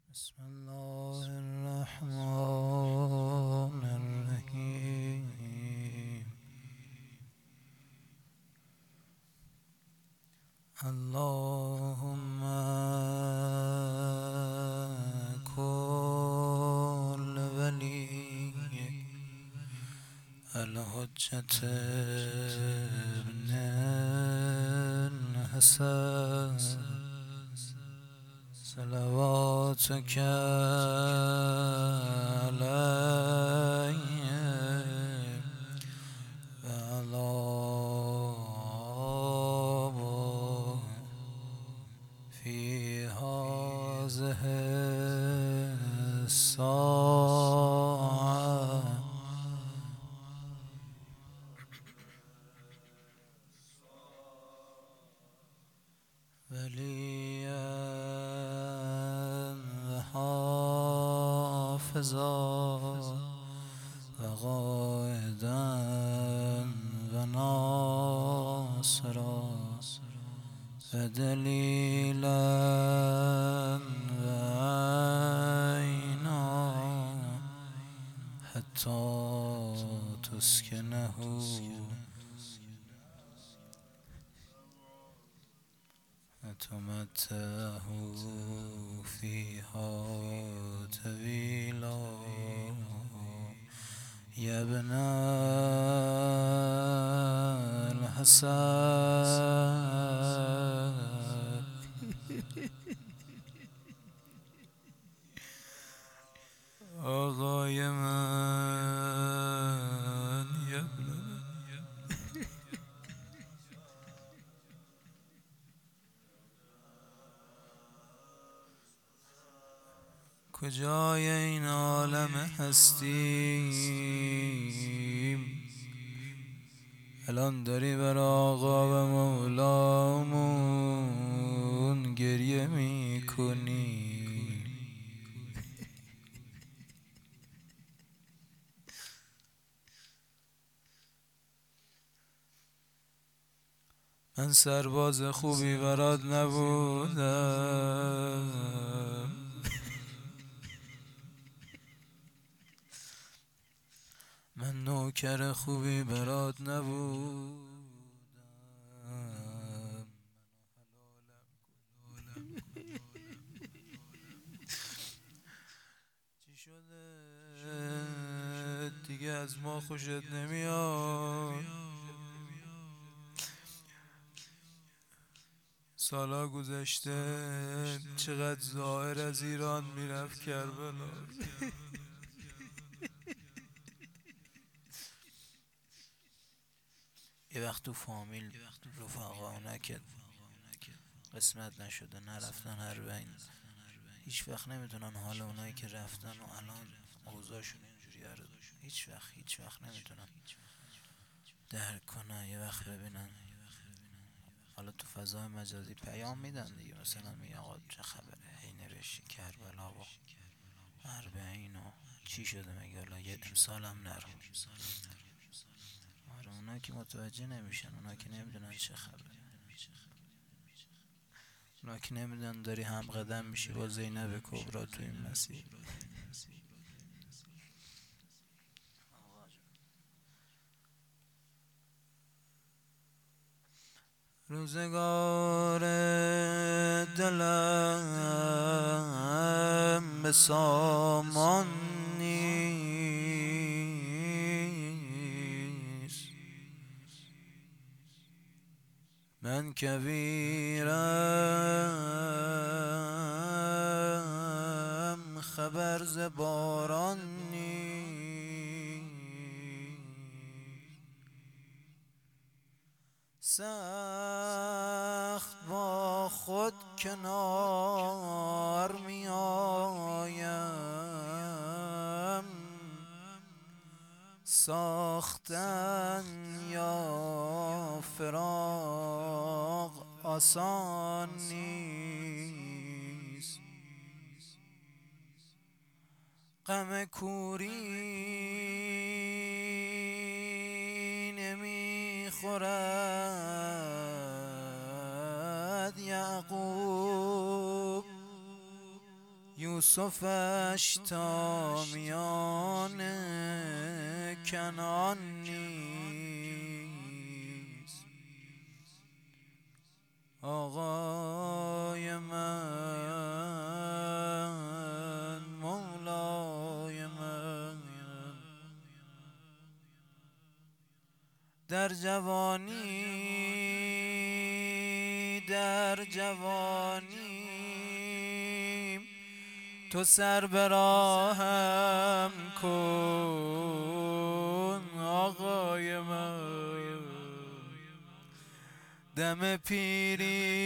بسم الله الرحمن الرحیم. اللهم كل وليك الحجة ابن الحسن صلواتك عليه وعلى آبائه في هذه الساعة وليا وحافظا وقائدا وناصرا ودليلا وعينا حتى تسكنه وتمتعه فيها طويلا يا ابن الحسن. آقای من یا کجای این عالم هستیم الان داری بر آقا و مولامون گریه میکنی. من سرباز خوبی برات نبودم، من نوکر خوبی برات نبودم. چی شده دیگه از ما خوشت نمیاد؟ سالا گذشته چقدر زائر از ایران میرفت کربلا. یه وقت تو فامیل رفقا اونا که قسمت نشده نرفتن اربعین، هیچ وقت نمیتونن حال اونایی که رفتن و الان اوضاعشون اینجوریه رو هیچ وقت نمیتونن درک کنن. یه وقت ببینن حالا تو فضای مجازی پیام میدن دیگه، مثلا میگن آقا چه خبره، هی نوشتی کربلا و اربعین و چی شده مگه، حالا یه امسال هم نرو. آره اونا که متوجه نمیشن، اونا که نمیدونن چه خبره، اونا که نمیدونن داری هم قدم میشی با زینب کبرا تو این مسیر. روزگار دلم به سامان نیست، من کبیرم خبر ز باران نیست، سخت با خود کنار می آیم، ساختن یا فراق آسان نیست، غم کوری نمیخورد یعقوب یوسفش تا میان کنعان نیست. آقای من، مولای من، در جوانی تو سر به راهم کن. آقای من، دم پیری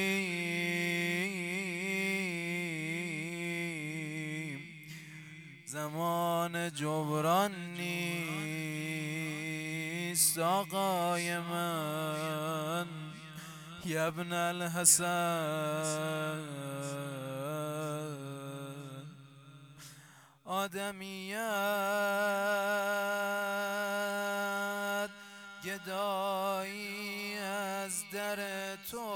زمان جبران نیست. آقای من، یبن الحسن، آدمیت گدایی از در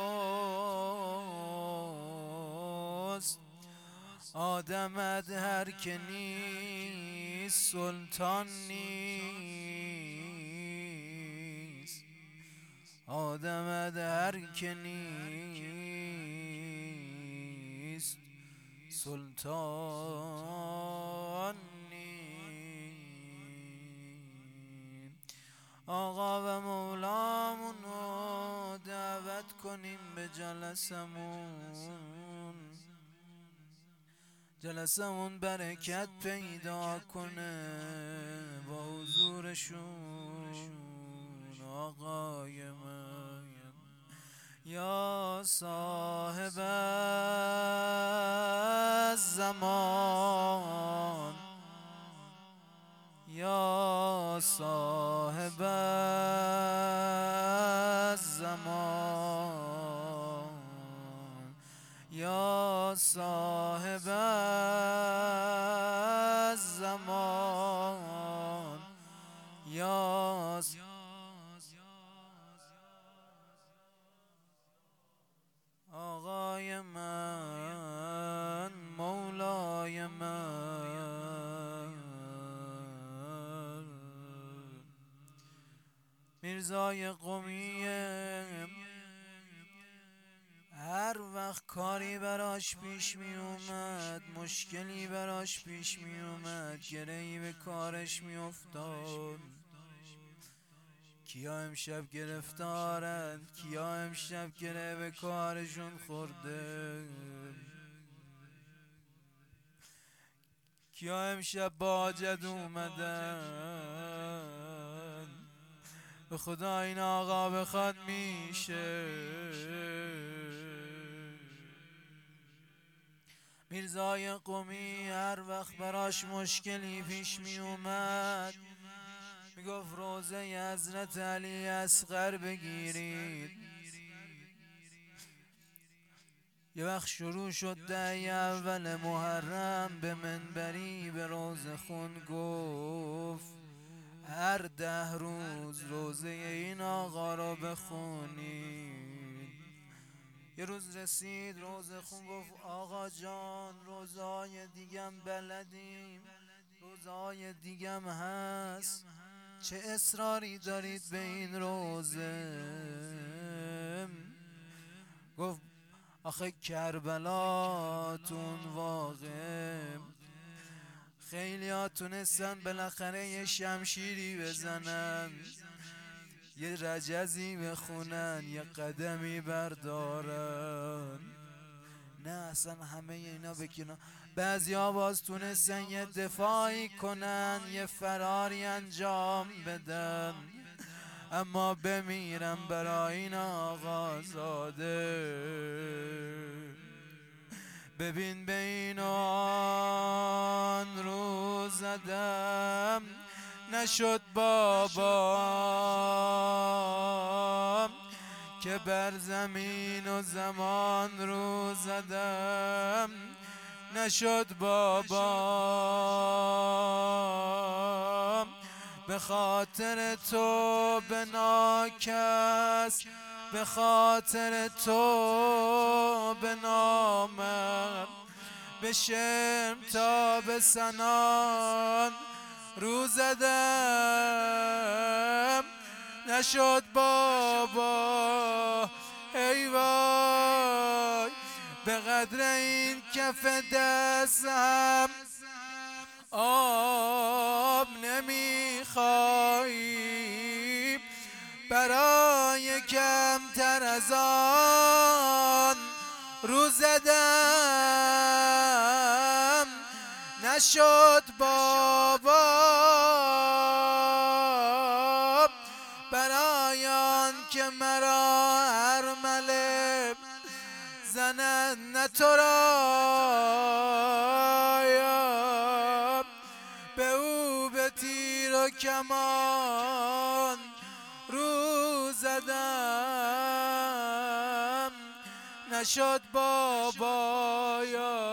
توست. آدمت هر که نیست سلطان نیست. آدمت هر که نیست سلطان نیست. آقا و مولامون رو دعوت کنیم به جلسمون برکت پیدا کنه با حضورشون. آقای من، یا صاحب الزمان، یا صاحب الزمان، یا صاحب الزمان، یا آقای من، مولای من، میرزای قمی هر وقت کاری براش پیش می اومد، مشکلی براش پیش می اومد، گرهی به کارش می افتاد. کیا امشب گرفتارند، کیا امشب گره به کارشون خورده، کیا امشب با حاجت اومدن. به خدا این آقا بخواد میشه. میرزای قمی هر وقت براش مشکلی پیش می اومد میگفت روزه حضرت علی اصغر بگیرید. یه وقت شروع شد دهه اول محرم، به منبری به روزه خون گفت هر 10 روز روزه این آقا رو بخونید. یه روز رسید روزه خون گفت آقا جان روزهای دیگم بلدیم، روزهای دیگم هست، چه اصراری دارید به این روزه؟ گفت آخه کربلاتون واقع خیلی ها تونستن بالاخره یه شمشیری بزنن، یه رجزی بخونن، یه قدمی بردارن. نه اصلا همه اینا بکنن. بعضی ها باز تونستن یه دفاعی کنن، یه فراری انجام بدن، اما بمیرم برای این آقازاده. ببین به این آن رو زدم نشد بابام، که بر زمین و زمان رو زدم نشد بابام. به خاطر تو به ناکس، به خاطر تو به نامم، بشم تا به سنان رو زدم نشد بابا ای وای به قدر این کف دستم آب نمیخوایی برای کمتر از آن رو زدم نشد بابا برای آن که مرا ارمله زنند نه تو را به او به تیر و کمان رو زدم نشد بابا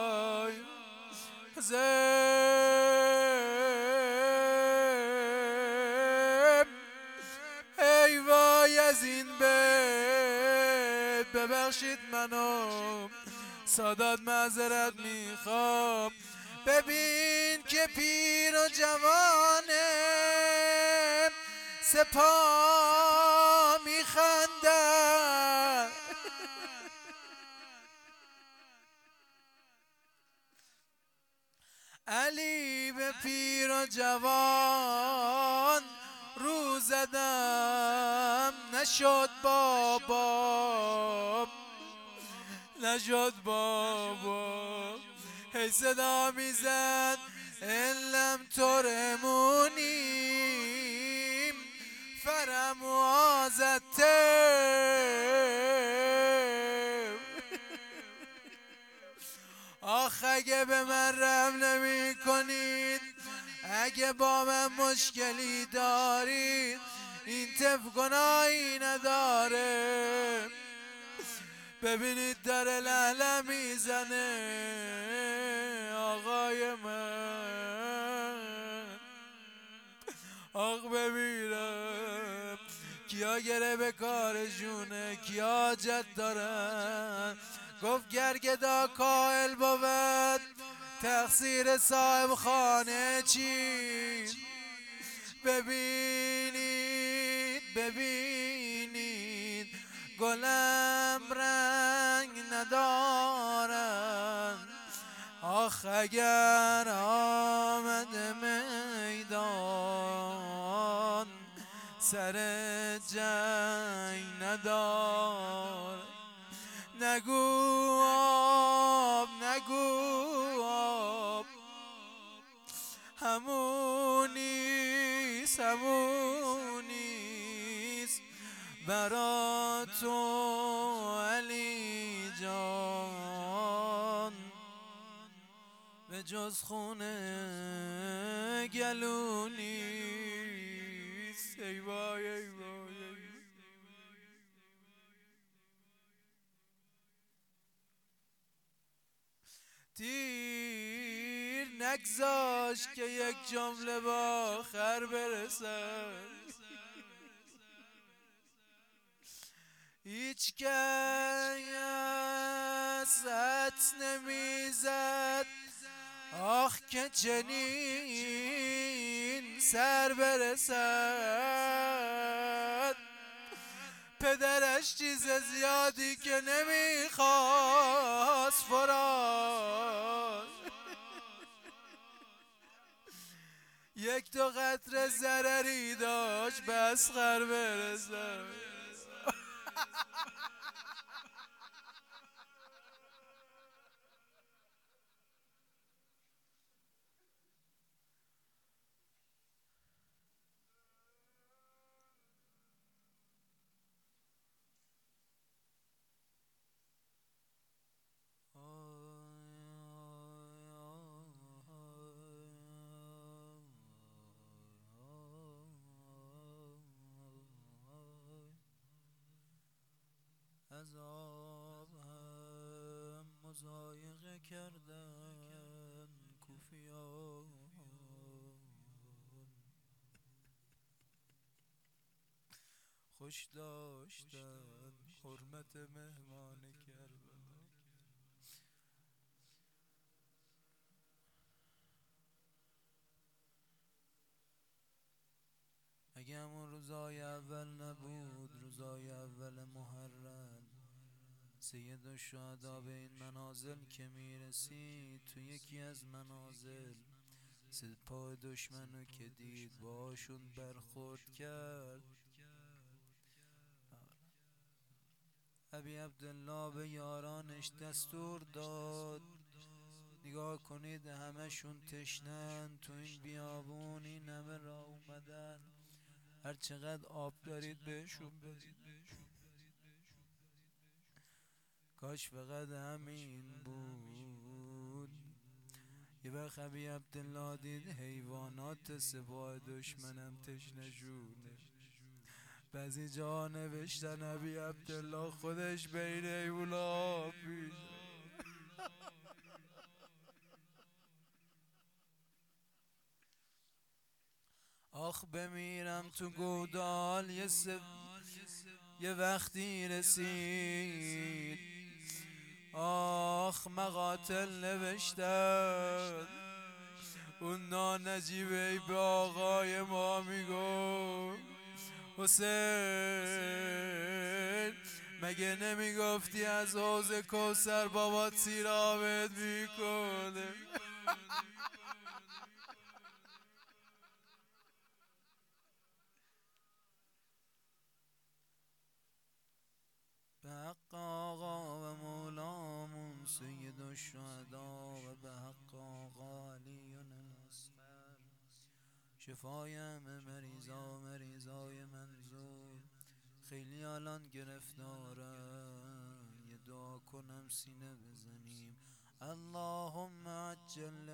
ای وای از این بید ببخشید منو سادات معذرت میخوام ببین که پیر و جوانه سپاه میخندن علی به پیر و جوان رو زدم نشد بابا نشد بابا هی صدا میزد ان لم ترمونیم فرم و آخ اگه به من رحم نمی کنید اگه با من مشکلی دارید این طفل گناهی نداره ببینید داره لهله میزنه آقای من آق ببینم کیا گره به کارشونه کیا حاجت دارن گفت گرگدا کائل بود تقصیر صاحب خانه چی ببینید گلم رنگ ندارن آخ اگر آمد میدان سر جنگ ندار نگو آب همونیست برا تو علی جان به جز خونه گلونیست ای وای ای وای تیر نگذاشت که یک جمله با آخر برسد هیچ کس حدس نمیزد آخ که چنین سر برسد پدرش چیز زیادی که نمیخواست فراز یک دو قطره ضرری داشت به اصغر برسد از آب هم مضایقه کردن کوفیان خوش داشتن حرمت مهمان کربلا میگم اون روزای اول نبود، روزای اول محرم. سید الشهدا به این منازل که میرسید، تو یکی از منازل سپاه دشمنو که دید باشون برخورد کرد. ابی عبدالله به یارانش دستور داد نگاه کنید همشون تشنن، تو این بیابون این همه راه اومدن، هر چقدر آب دارید بهشون بدید. کاش فقط همین بود. یه وقت ابی عبدالله دید حیوانات سپاه دشمنم تشنشونه. بعضی جا نوشتن ابی عبدالله خودش بین حیونا پیش. آخ بمیرم تو گودال یه وقتی رسید. آخ مقاتل نوشتن اون نانجیبه به آقای ما میگفت حسین مگه نمیگفتی از حوض کوثر بابات سیرابت میکنه. به حق آقا و مولامون سید الشهدا و به حق آقا علی الاصغر شفای همه مریضای منظور. خیلی الان گرفتارن، یه دعا کنم سینه بزنیم. اللهم عجل